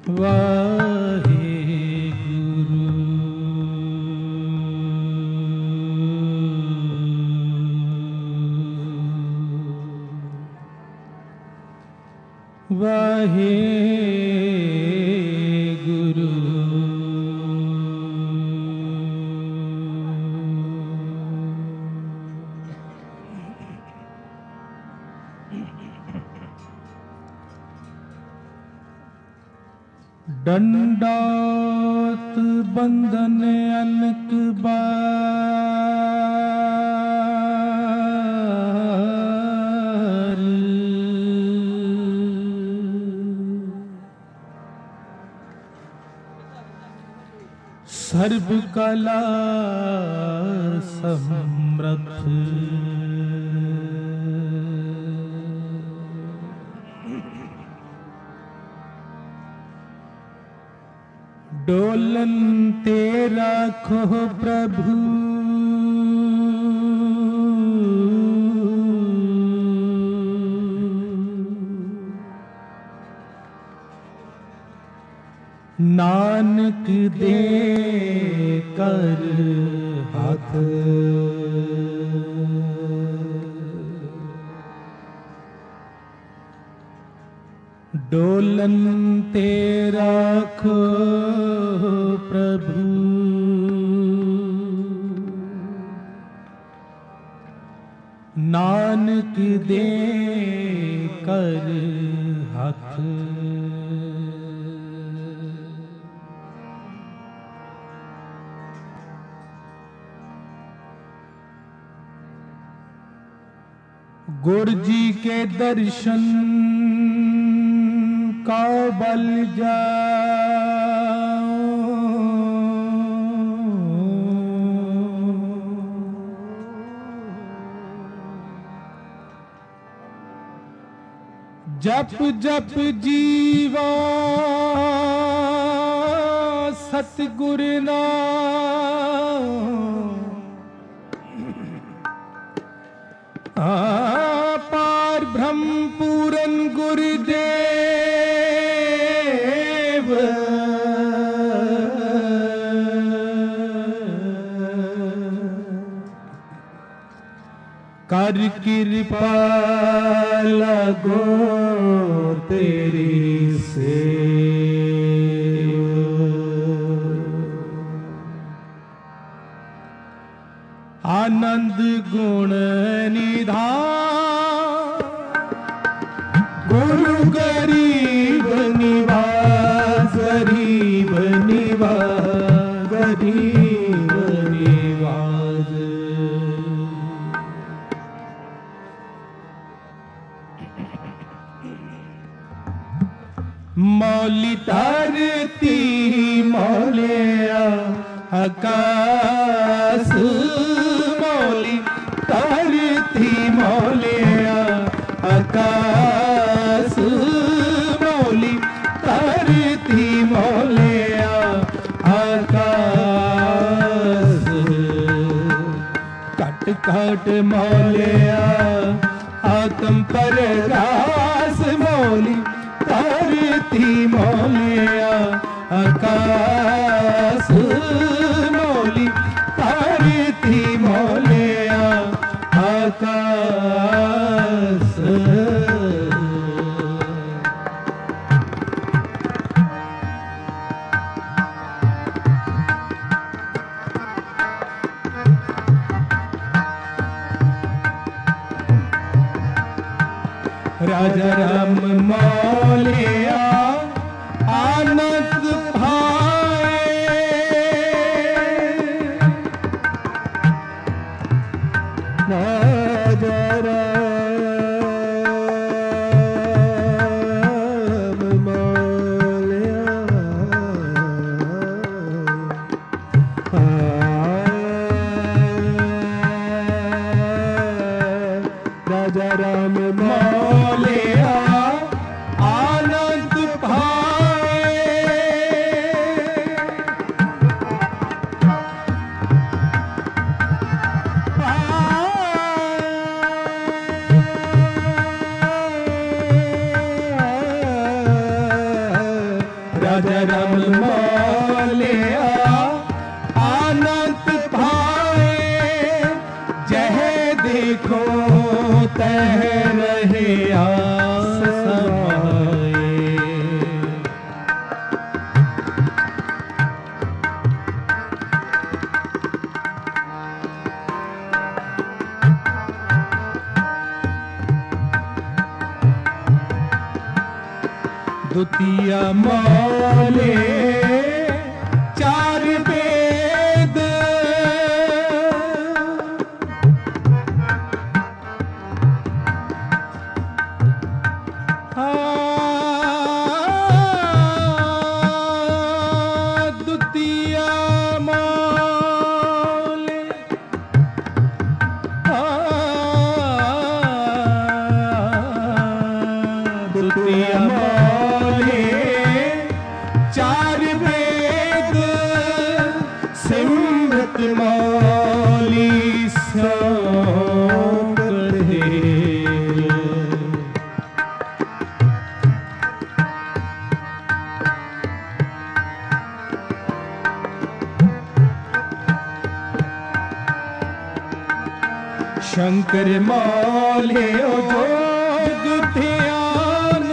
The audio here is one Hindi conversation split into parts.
वाहेगुरु दंडौत बंधन अनक बार, सर्व कला समर्थ डोलन ते राखो प्रभु नानक दे कर हाथ, डोलन ते राखो प्रभु नानक दे कर हाथ। गुरु जी के दर्शन का बल जाओ, जप जप जीवा सतगुरु नाम, पार ब्रह्म पूरन गुरुदेव, कर कृपा लगो तेरी सेव, आनंद गुण निधान गुरु गरीब निवास, गरीब निवास, गरीब निवास। मौली धरती मौलिया आकाश, मौली धरती मौलिया आकाश, मौली धरती मौलिया आकाश, कट कट मौलिया आत्म प्रकाश, मौली धरती मौलिया आकाश, मौली धरती मौलिया आकाश। राजा राम मौलिया आनंद भाए, राजा राम मौलिया राजा राम मौलिया आनंद अजरम मौलिया आनंद भाए, जह देखो तह रहे समाए। द्वितीय मौले चार वेद, द्वितीय मौले द्वितीय चार वेद सिमरत मौली सौंप दे। शंकर मौले जोग ध्यान,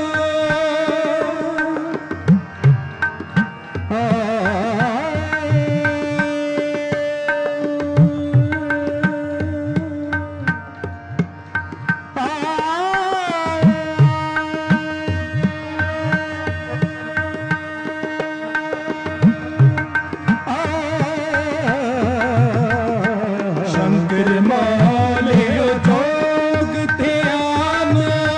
शंकर मौले जोग ध्यान,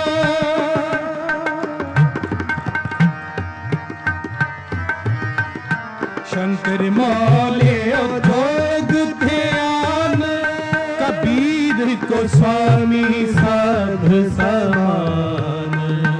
शंकर मौले जोग ध्यान, कबीर को स्वामी सब समान।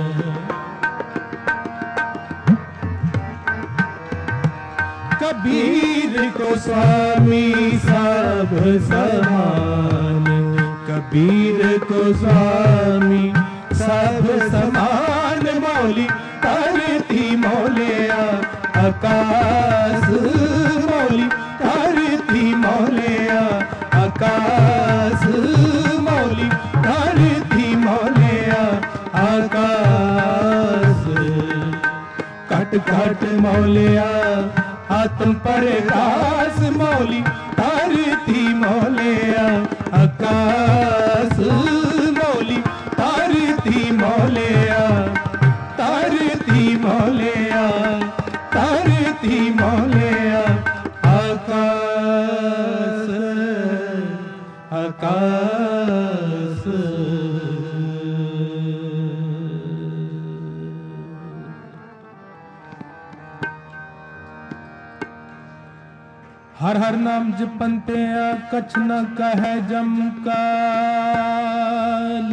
कबीर को स्वामी सब समान, कबीर को स्वामी सब समान। मौली धरती मौलिया आकाश, मौली धरती मौलिया आकाश, मौली धरती मौलिया आकाश। कट कट मौलिया आत्म प्रकाश, मौली धरती मौलिया आकाश, मौली धरती मौलिया, धरती मौलिया, धरती मौलिया आकाश, आकाश। हर हर नाम जपनते कछ न कहे जमकाल,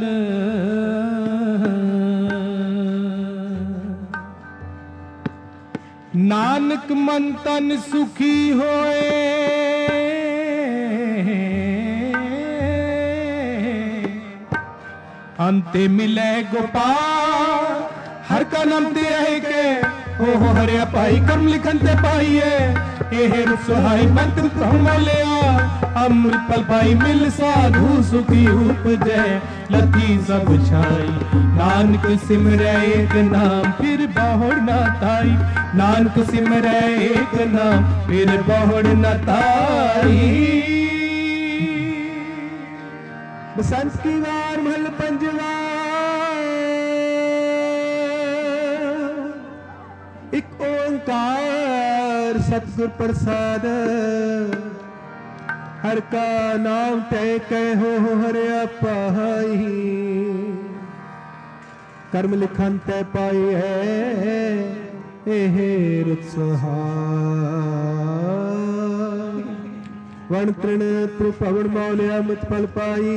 नानक मन तन सुखी होए, अंते मिले गोपाल। हर का नाम ते रहे के ओहो हरिया पाई, कम लिखन ते पाइए एह सुहाई मंत्र ब्रह्म लिया। अमृत पल पाई मिल साधु सुखी उपजय, लती सब छाई। नानक सिमरै एक नाम फिर बहुड़ न ताई, नानक सिमरै एक नाम फिर बहुड़ न ताई। बसंत की वार महल पंजवा, एक ओंकार सतगुर प्रसाद। हर का नाम तय कहो हरिया पाई, कर्म लिखन तय पाई है एहे रुत सुहाई। वन तृण त्रिपवन मौलिया मुझ पल पाई,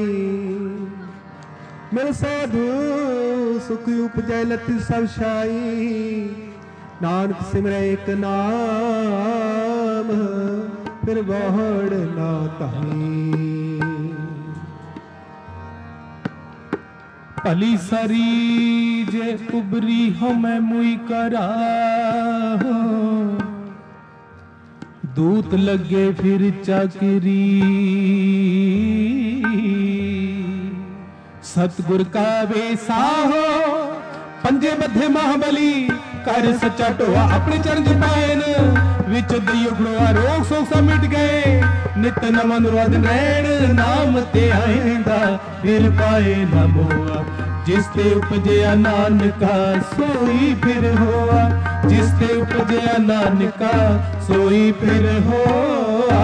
मेरे साधु सुख उपजय लति सब शाई। नानक सिमरै एक नाम फिर बहुड़ न ताई। भली सारी जे उबरी हो मैं मुई करा दूत लगे फिर चाकरी सतगुर का वेसा हो पंजे बधे महाबली कर सच्चा टोआ अपने चरण पायन विच दइयो खड़ोआ रोग सोग सा मिट गए नित नमन रोद नैण नाम ते आइंदा फिर पाए न मोआ जिस ते उपजया नानका सोई फिर होआ जिस ते उपजया नानका सोई फिर होआ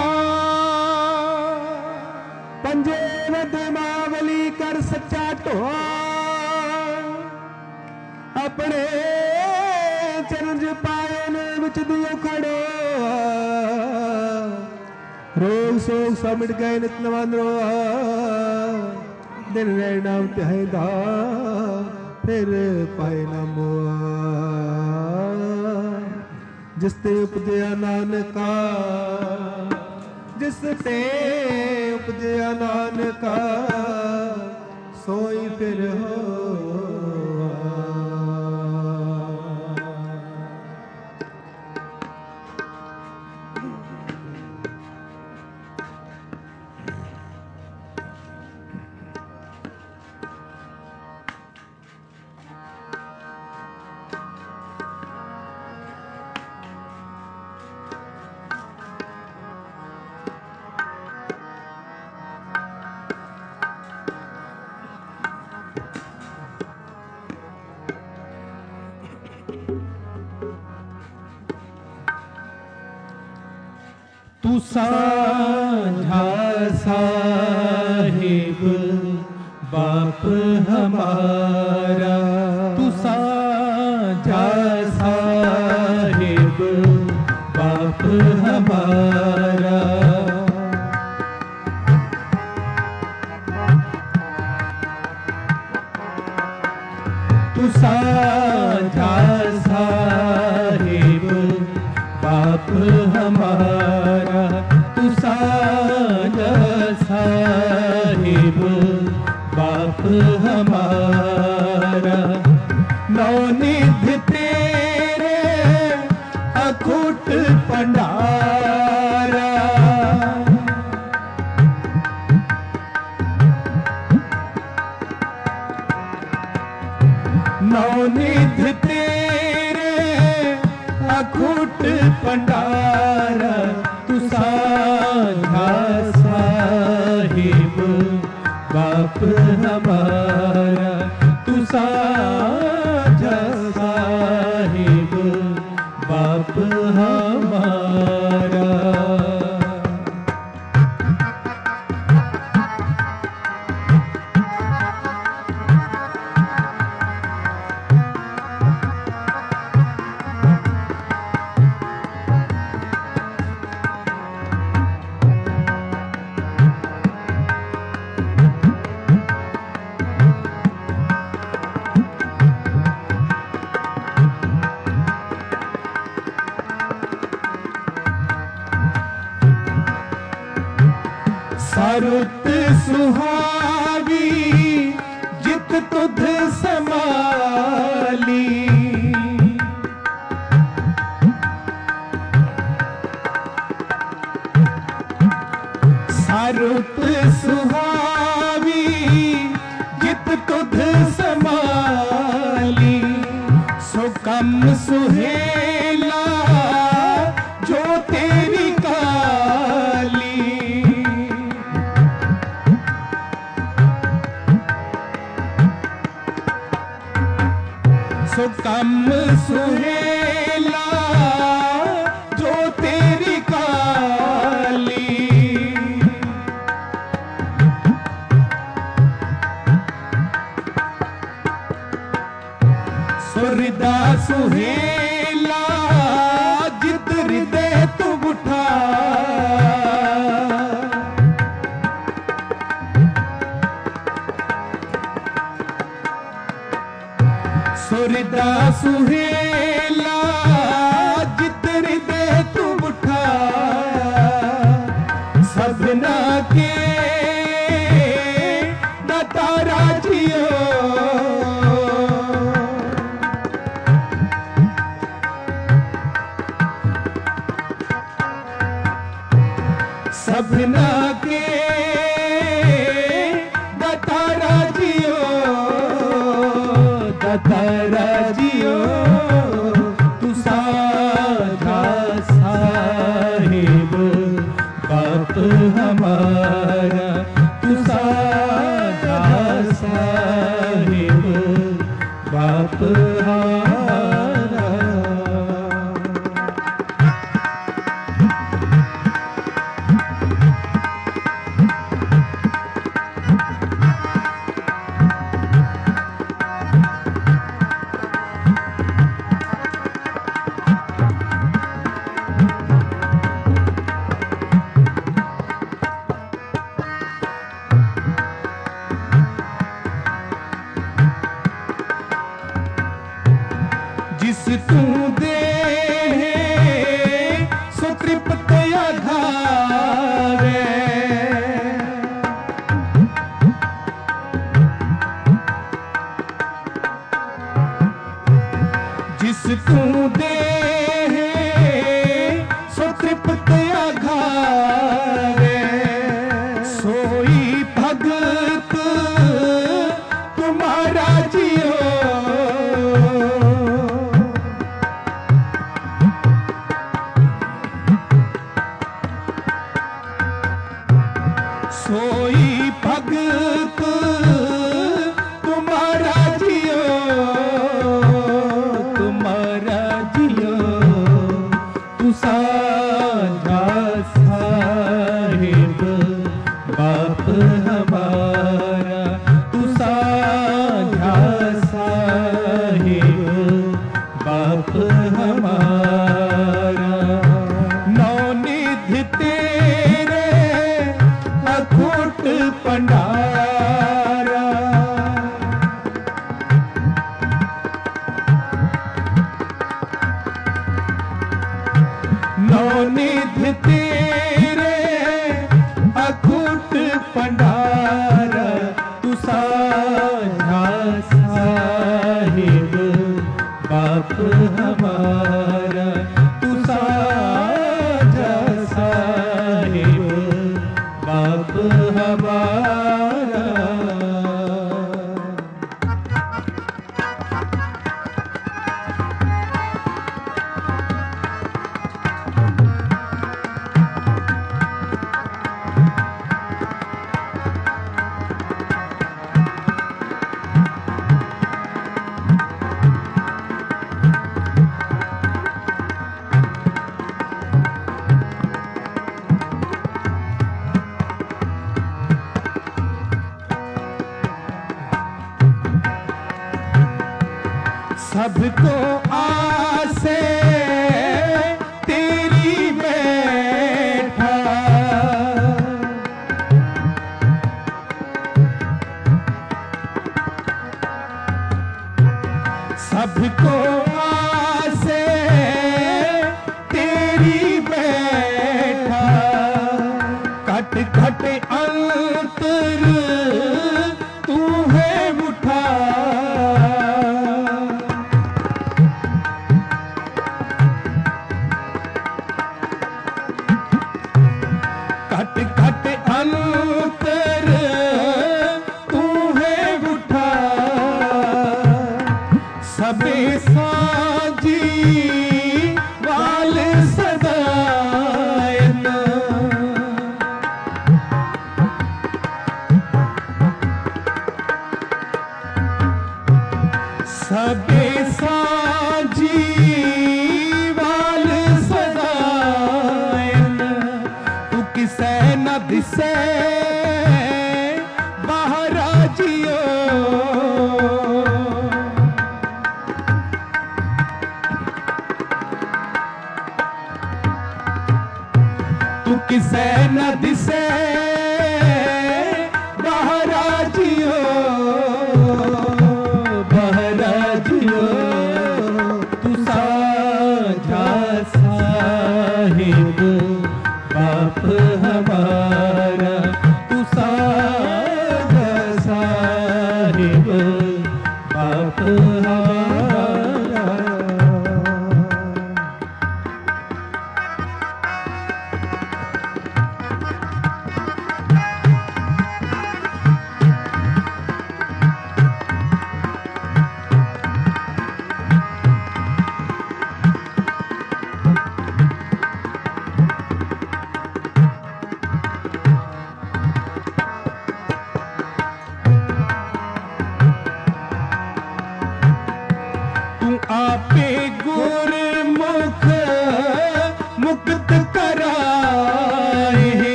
पंजे बधे महाबली कर सच्चा टोआ अपने चरण पायन विच दियो खड़ो रोग सोग सब मिट गए नित नमन रोआ दिन रह नाम त्यादा फिर पाए न मोआ जिस ते उपजया नानका जिस ते उपजया नानका सोई फिर हो तू साझा साहिब बाप हमारा तू साझा साहिब बाप हमारा तू साझा साहिब बाप हमारा तू साझा साहिब बाप हमारा नौनिध तेरे अखुट भंडारा नौनिध तेरे अखुट भंडारा तू साझा साहिब बाप हमारा तू साझा साहिब बाप हमारा रुत सुहावी जित तुध समाली सारुत सुहावी जित तुध समाली सो कम सुहेला जो तेरी काली सो कम सुहेला जो तेरी काली सुरदा सुहेला जित हृदय तू उठा सुरदा सुहेला सबना के दातारा जियो, दातारा जियो, तू साझा साहिब बाप हमारा, तू साझा साहिब बाप हमारा। जिस तू दे सो तृप्त आघारे, जिस तू दे सो तृप्त आघारे, सोई भगत तुम्हारा जियो, सोई भगत तुम्हारा जियो, तुम्हारा जियो, तू साझा साहिब बाप हमारा, तू साझा साहिब बाप हमारा। नौनिध तेरे अखूट पंडारा, नौनिध तेरे अखूट पंडारा, तू साझा साहिब बाप हमारा, तू साझा साहिब बाप हमारा। सबको आसे तेरी बैठा, सबको आसे तेरी बैठा, कट कट अंतर तू है उठा, कट कट अंतर तू है उठा, सबे साजी वाल सदायन, सबे साजी वाल सदायन, तू किसे न दिसे बाहर जियो, तू किसे न दिसे बाहर जियो, बाहर जियो, तू साझा साहिब बाप हमारा, तू साझा साहिब बाप हमारा।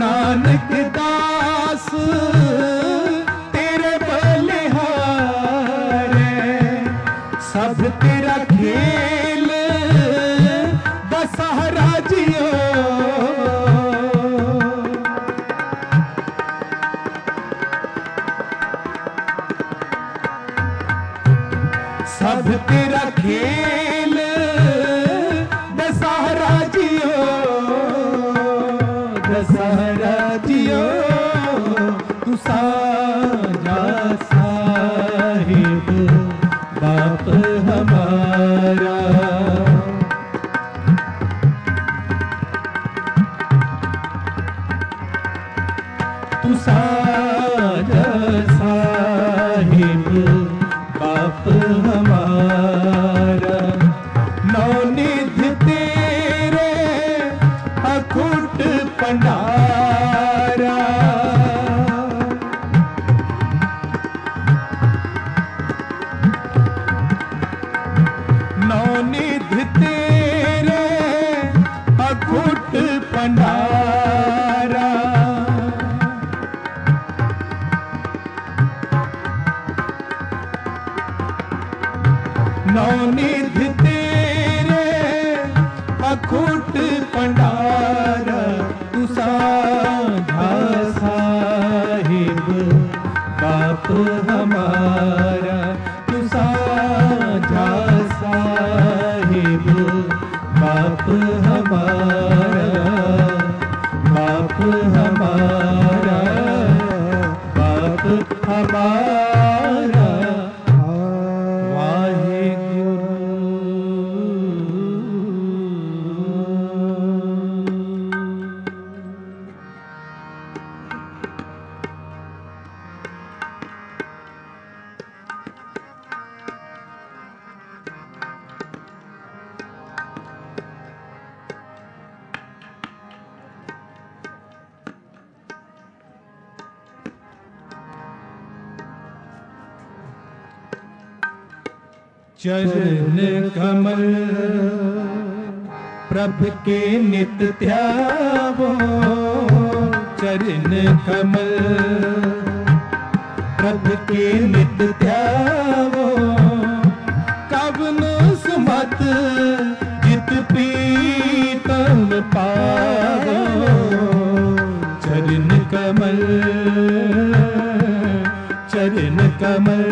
नानक दास तेरे बलिहारे, सब तेरा खेल दशहरा जियो। सब तेरा खेल दशहरा जियो, दशहरा जियो। तू साजा साहिब बाप हमारा, तू साजा साहिब बाप हमारा। नौनिध तेरे अखुट पंडारा, नौनिध तेरे अखुट पंडारा। नौनिध तेरे अखुट पंडारा, तू साझा साहिब बाप हमारा, तू साझा साहिब बाप हमारा, बाप हमारा, बाप हमारा। चरण कमल प्रभु के नित ध्यावो, चरण कमल प्रभु के नित ध्यावो। कवन सुमत जित प्रीतम पावो, चरण कमल, चरण कमल।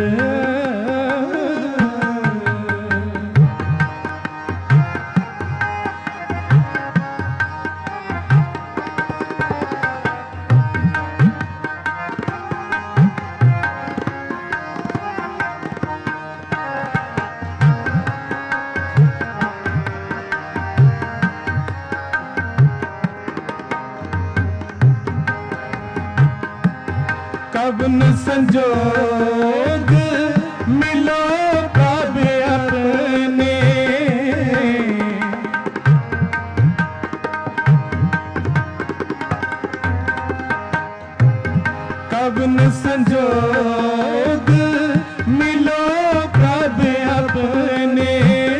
कवन संजोग मिलो कब अपने, कवन संजोग मिलो कब अपने।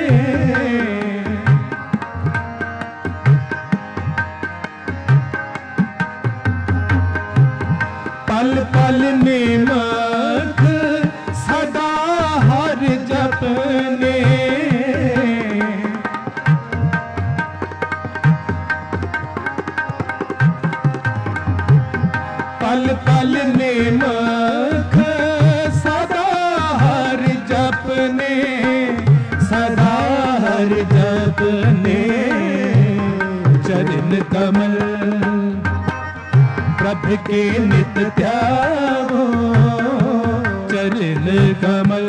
पल पल नेमक सदा हर जपने, पल पल नेमक सदा हर जपने, सदा हर जपने। चरण कमल प्रभु के नित ध्यावो, चरण कमल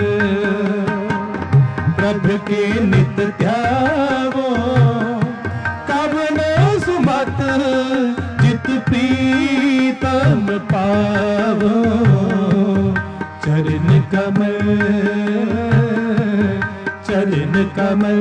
प्रभु के नित ध्यावो। कवन सुमत जित प्रीतम पावो, चरण कमल, चरण कमल।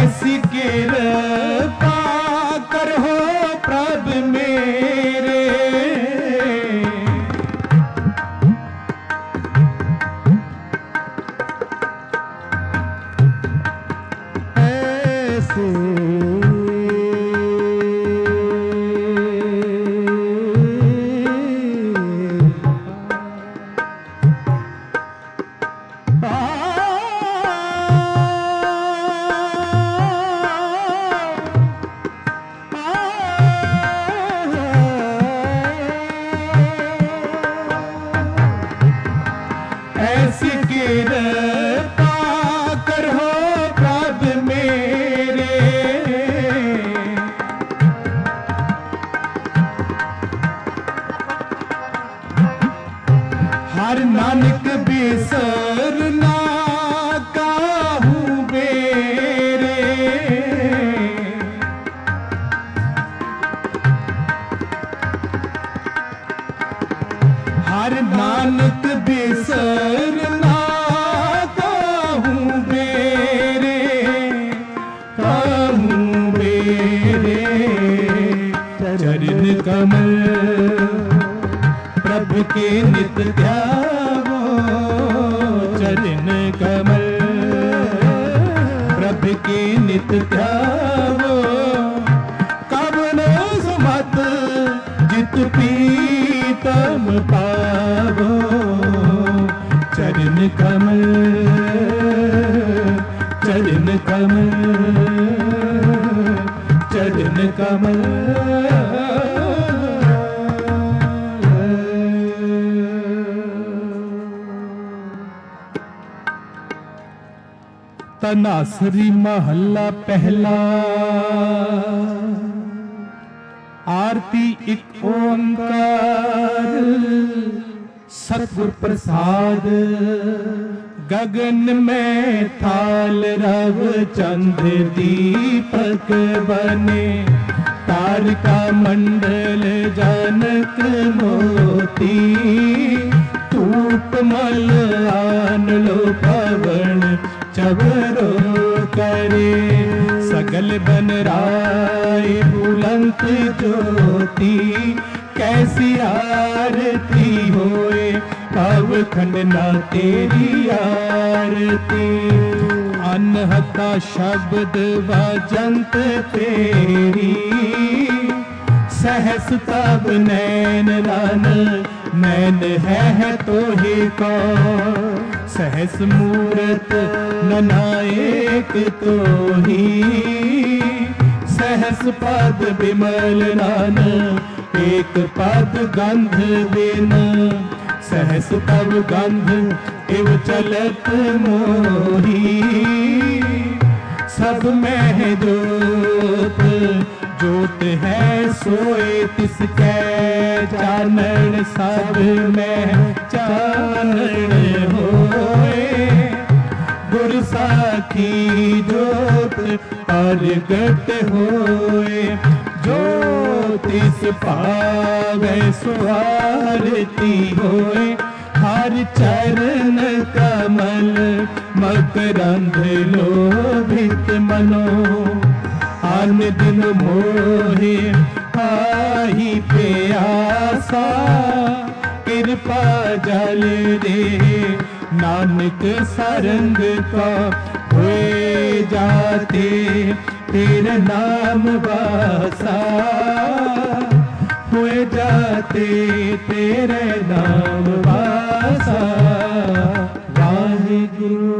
ऐसी कृपा करो प्रभु मेरे, ऐसे ऐसी कृपा करो प्रभु मेरे, हर नानक बिसरना काहू बेरे, हर नानक बिसरना काहू बेरे, काहू बेरे। चरण कमल प्रभु के नित ध्यावो, चरण कमल प्रभु के नित ध्यावो, कवनो सुमत जित प्रीतम पावो, चरण कमल, चरण कमल, चरण कमल। तनासरी महला पहला। आरती एक ओंकार सतगुर प्रसाद, गगन में थाल रव चंद दीपक बने, तारका मंडल जनक मोती, धूप मल आन लो पवन चवरो करे, सगल बन राय बुलंद ज्योति, कैसी आरती होए अवखंड ना तेरी आरती, अनहता शब्द वजंत तेरी, सहस तब नैन रन नैन है तो ही कौन, सहस मूरत ननायक तो ही, सहस पद बिमल नान एक पद गंध बिन, सहस तब गंध इव चलत मोही, सब में जोत जोत है सोए तिसकै चानन, सब में चानन होए, गुर साखी जोत प्रगट होए, ज्योतिष पावे सुआरती होए, हर चरण कमल मकरंद लोभित मनो, अन दिन मोहे आई प्यासा, कृपा जल दे नानक सरंग का, हुए जाते तेरा नाम वासा, हुए जाते तेरे नाम वासा। वाहिगुरु।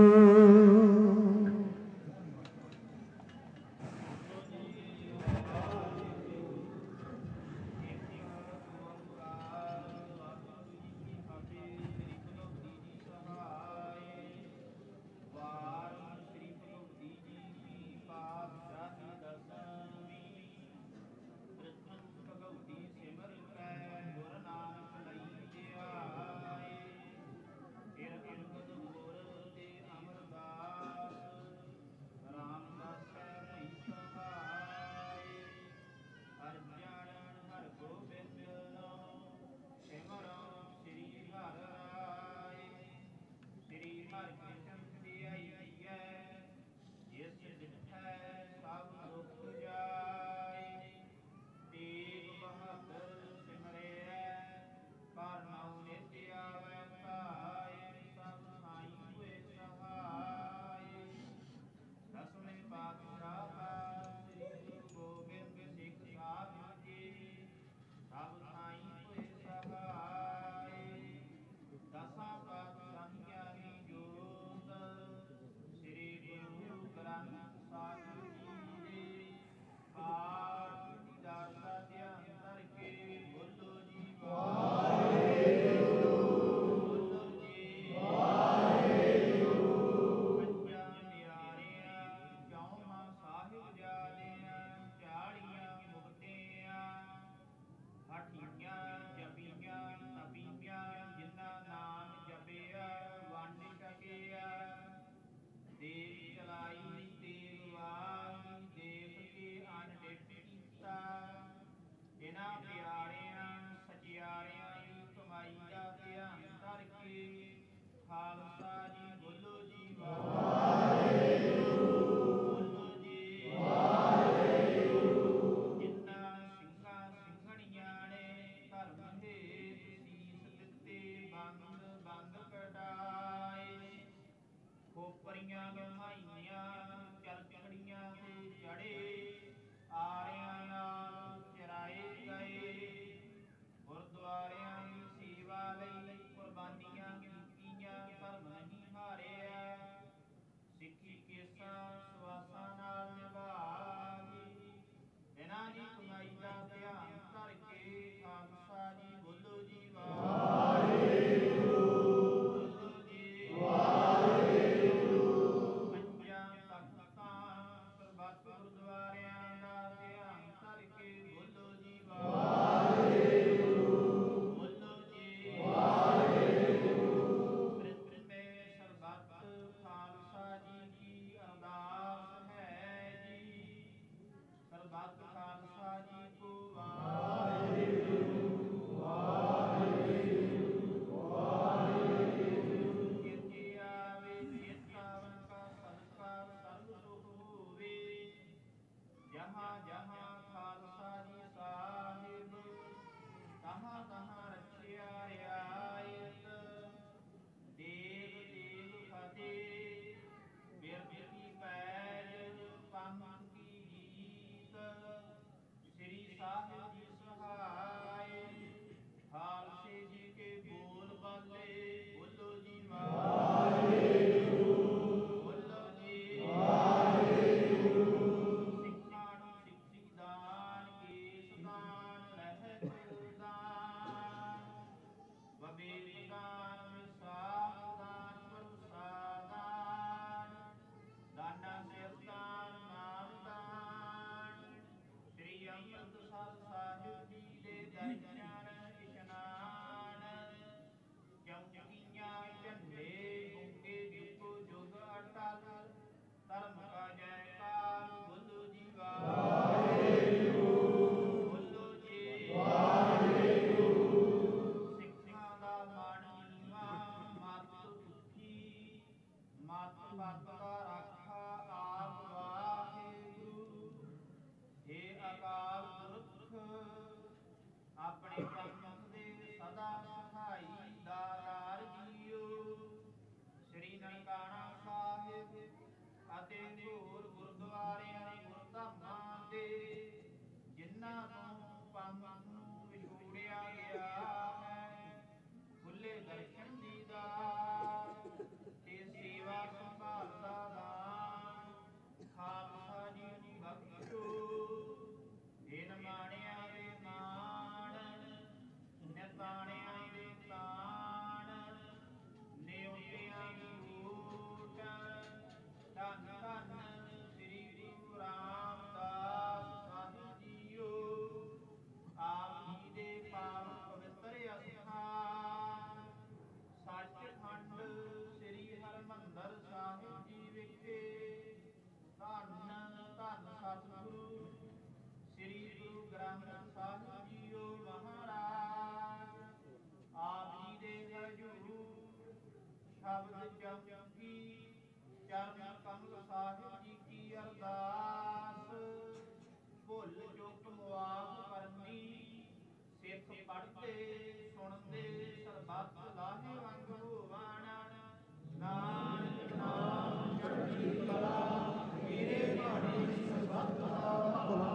ग्रंथ साहिब जीओ महाराज आप जी दे हजूर शब्द जपी चरण कमल साहिब जी की अरदास भुल चुक मुआफ करनी सिख पढ़ते सुनते सरबत लाहे वंग होवण नानक नाम चढ़ती कला मेरे भाणे सरबत दा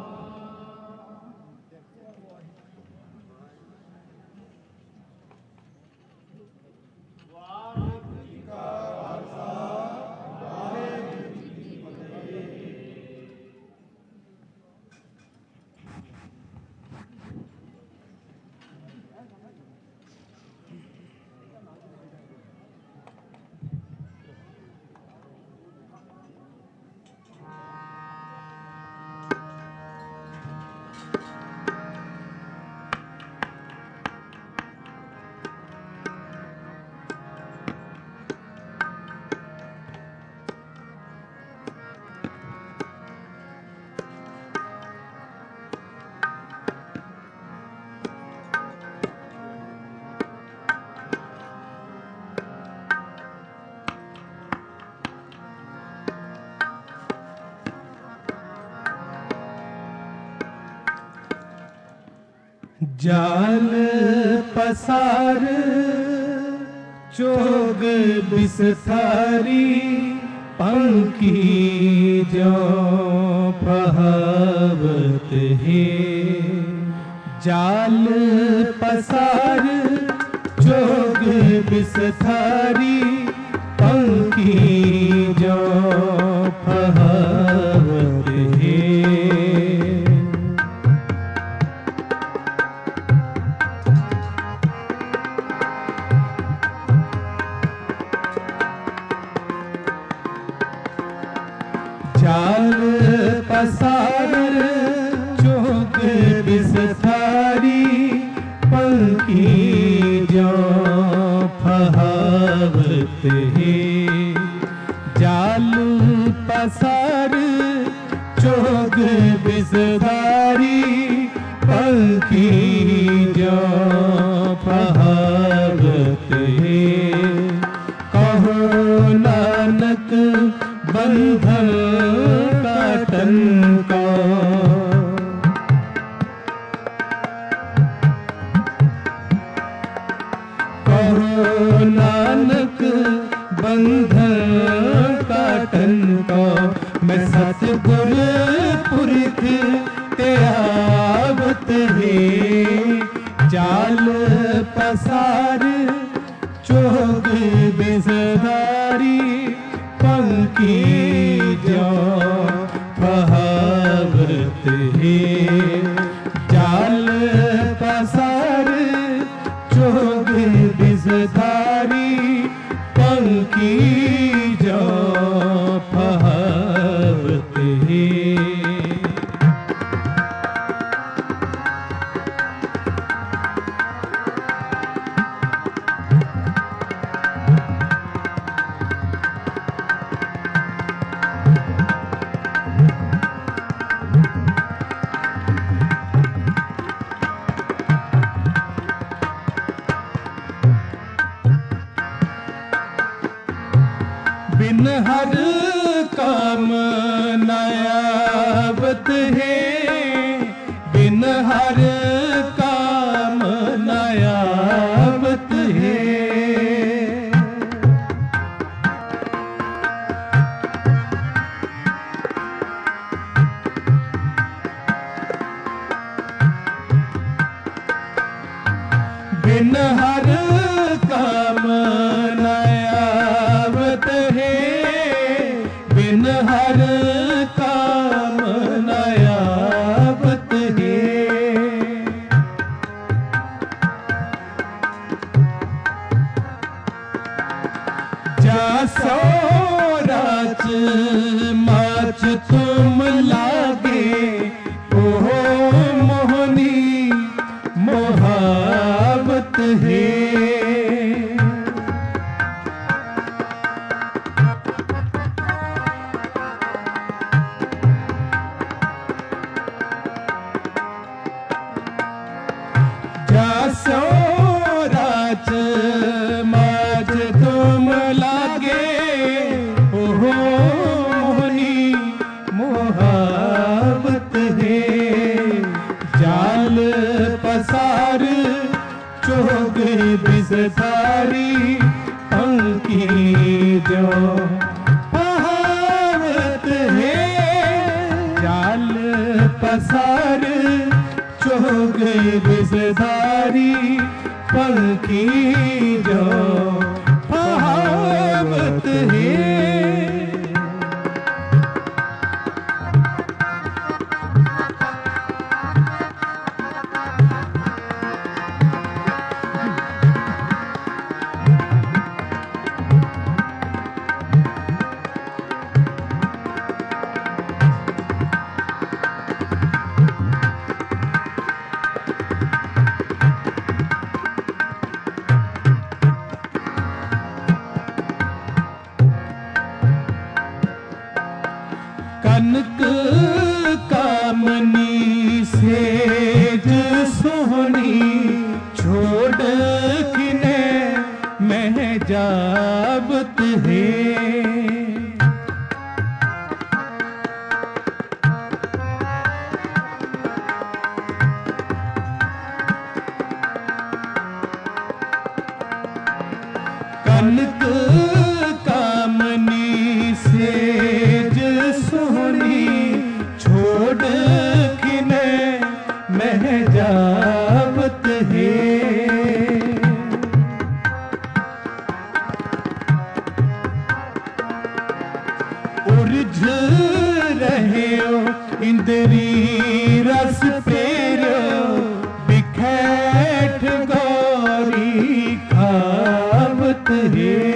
वाहिगुरू जी का खालसा वाहिगुरू जी की फतेह। जाल पसार चोग बिसथारी पंखी जो पहावत है। जाल पसार चोग बिसथारी पंखी जो पहावत है। जाल पसार चोग बिसथारी पंखी जो फहावत है। जाल पसार चोग बिसथारी पंखी जो फहावत है। कहो नानक बंधन काटन का कहो नानक बंधन काटन का। मैं सतगुर पुरख ते आवत है। जाल पसार चोग बिसथारी पंखी जो फहावत है। जाल पसार चोग बिसथारी पंखी जो फहावत है। बिन हर काम नायावत है। बिन हर काम नायावत है। बिन हर काम नायावत है। बिन हर काम नायावत है। जा सो राच माच तुम लागे ओहो मोहनी मोहावत है। पसार चोग बिजदारी पंखी जो फहावत है। कनक कामनी सेज सोहनी छोड़ किने मैं जाबत है। कनक कामनी सेज छोड़ किने मैं जाबत है। उलझ रहे हो इंद्री रस प्रेरो बिखैठ गौरी खावत है।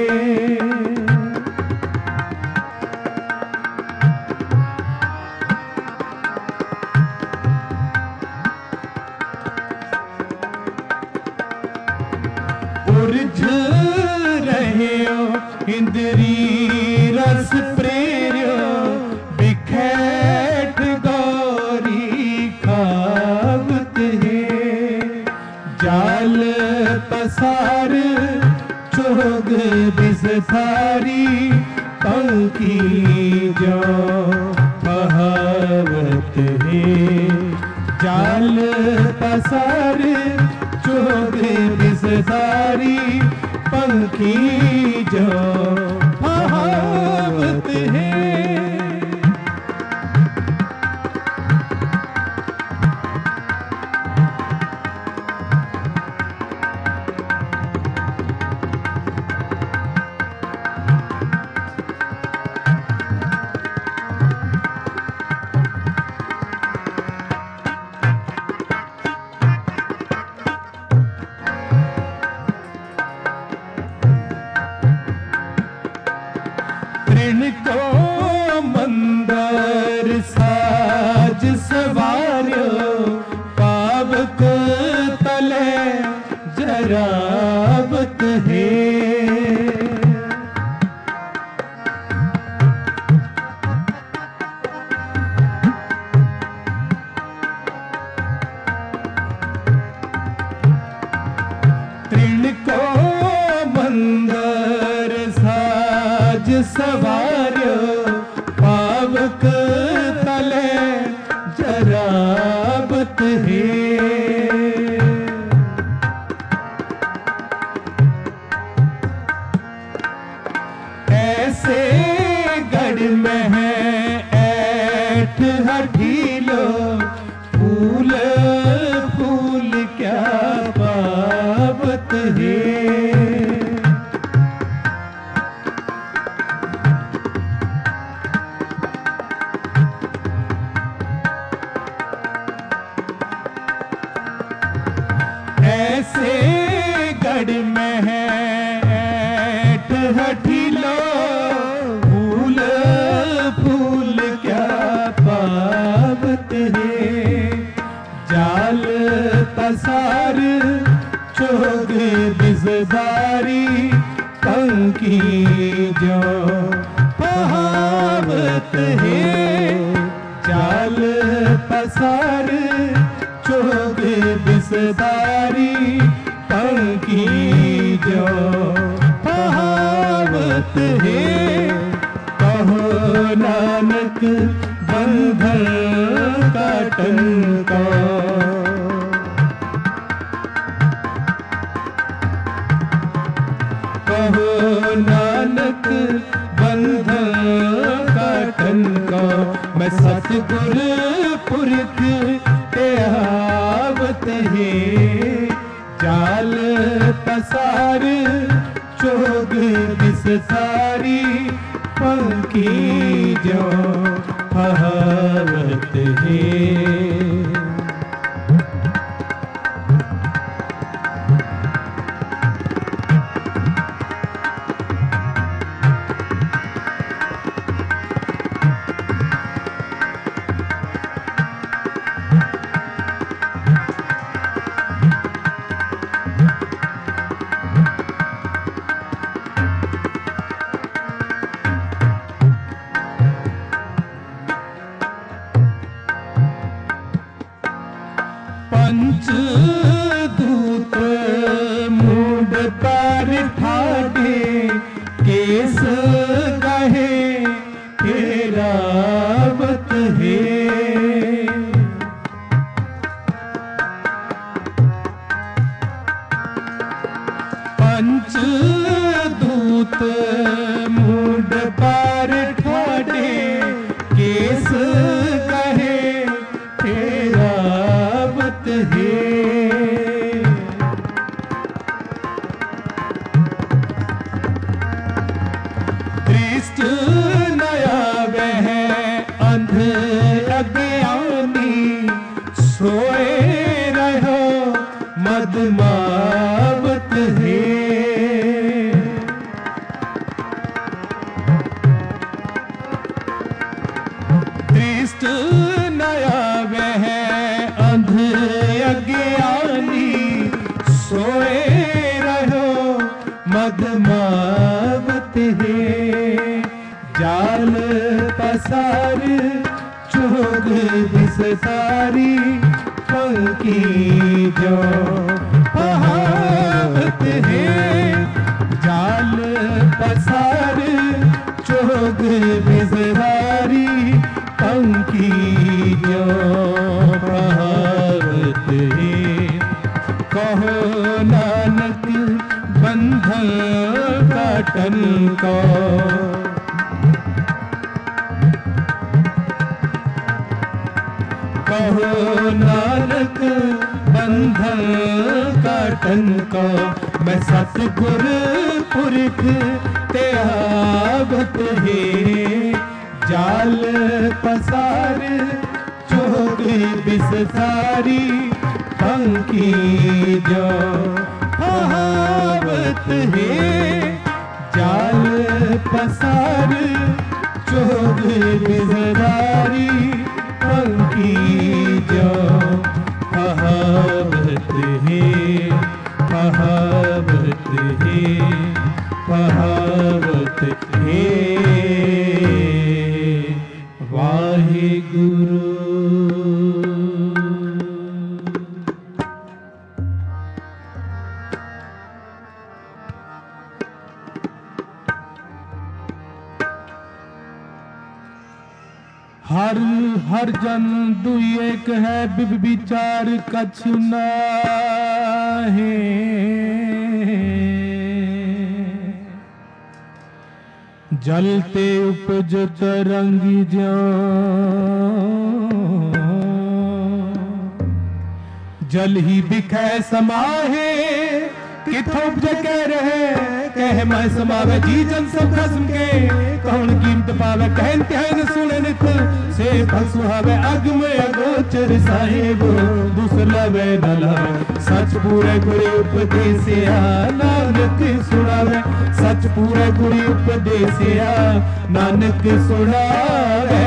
उलझ रहे हो इंद्री रस प्रेरो बिखैठ गौरी खावत है। जाल पसार चोग बिजदारी पंखी जो फहावत है। जाल पसार चोग बिजदारी पंखी जो फहावत है। तृण को मंदर साज सवार्यो पावक तले जराबत है। तृण को मंदर साज सवार्यो पावक तले जराबत है। ऐसे गढ़ में है ऐठ हठीलो फूल फूल क्या पावत है। ऐसे गढ़ में है ऐठ हठीलो फूल फूल क्या पावत है। जाल पसार चोग बिजदारी पंखी जो फहावत है। जाल पसार चोग बिजदारी पंखी जो फहावत है। कहो नानक बंधन काटन का कहो नानक बंधन काटन का। मैं सतगुर पुरख ते आवत है जाल पसार चोग बिससारी पंखी जो फहावत है। पंचदूत मूड पर ठाडे केस कहे तेरावत है। पंचदूत मूड पर ठाडे केस कहे तेरावत है। दृष्ट नया वह अंध अज्ञानी सोए रहो मदमावत है। दृष्ट नया वह अंध अज्ञानी सोए रहो मदमावत है। जाल पसार चोग बिससारी पंखी जो फहावत है। जाल पसार चोग बिससारी पंखी जो फहावत है। कहो नानक बंधन काटन को कहो नानक बंधन काटन को मैं सतगुर पुरख ते आवत है। जाल पसार चोग बिससारी पंखी जो फहावत है। जाल पसार चोग बिससारी पंखी जो फहावत है। फहावत है। फहावत है। वाहिगुरु। हर हर जन दुई एक है विचार कछु नाहि। जलते उपज तरंगी जल ही बिखै समाहे किथों उपज कह रहे कह मैं समावे जी जन सब खसम के कौन कीमत पावे कहन त्यान सुने नित से फल सुहावे अग में अगोचर साहिब दूसरा वे न लावे सच पूरे गुरु उपदेसिया नानक सुनावे सच पूरे गुरु उपदेसिया नानक सुनावे।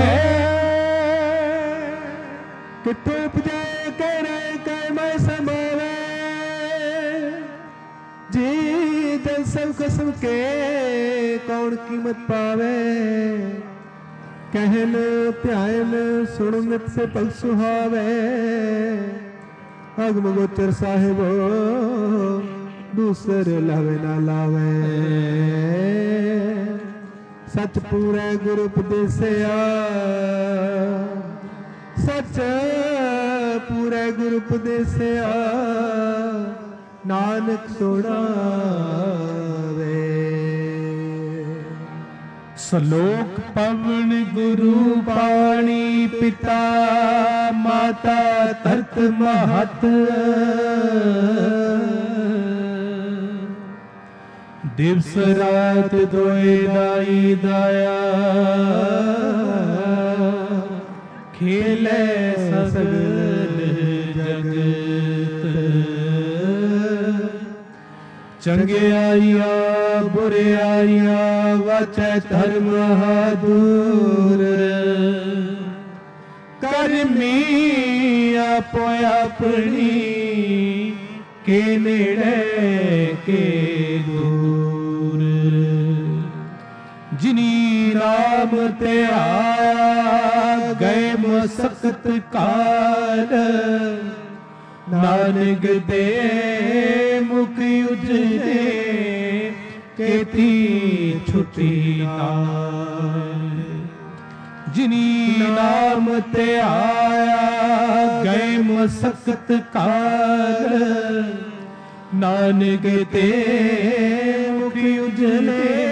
किथों उपजे करे कह मैं समावे जी जन सब कसम के कौन कीमत पावे कहन ध्यान सुन नित से पल सुहावे अगम गोचर साहिबो दूसरे लावे ना लावे सच पूरे गुरु उपदेसिया सच पूरे गुरु उपदेसिया नानक सुनावे। श्लोक पवन गुरु पाणी पिता ਮਾਤਾ ਤਰਤ ਮਹਤ ਦਿਵਸ ਰਾਤ ਦੋਏ ਦਾਈ ਦਾਇਆ ਖੇਲੇ ਸਗਲ ਜਗਤ ਚੰਗਿਆਈਆਂ ਬੁਰਿਆਈਆਂ ਵਾਚੈ ਧਰਮ ਦੂਰ ਕਰਮੀ ਆਪੋ ਆਪਣੀ ਕੇ ਨੇੜੇ ਕੇ ਦੂਰ ਜਿਨੀ ਨਾਮ ਤੇ ਆਇਆ ਗਏ ਮਸਕਤ ਕਾਲ ਨਾਨਕ ਦੇ ਮੁਖ ਉਜਲੇ ਕੇਤੀ ਛੁਟੀ ਨਾਲ ਜਿਨੀ ਨਾਮ ਤੇ ਆਇਆ ਗਏ ਮਸਕਤ ਕਾਲ ਨਾਨਕ ਤੇ ਮੁਖ ਉਜਲੇ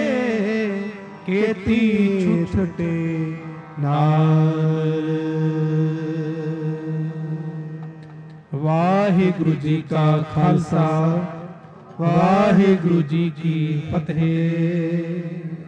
ਕੇਤੀ ਛੁਟੇ ਨਾਲ। ਵਾਹਿਗੁਰੂ ਜੀ ਕਾ ਖਾਲਸਾ ਵਾਹਿਗੁਰੂ ਜੀ ਕੀ ਫਤਿਹ।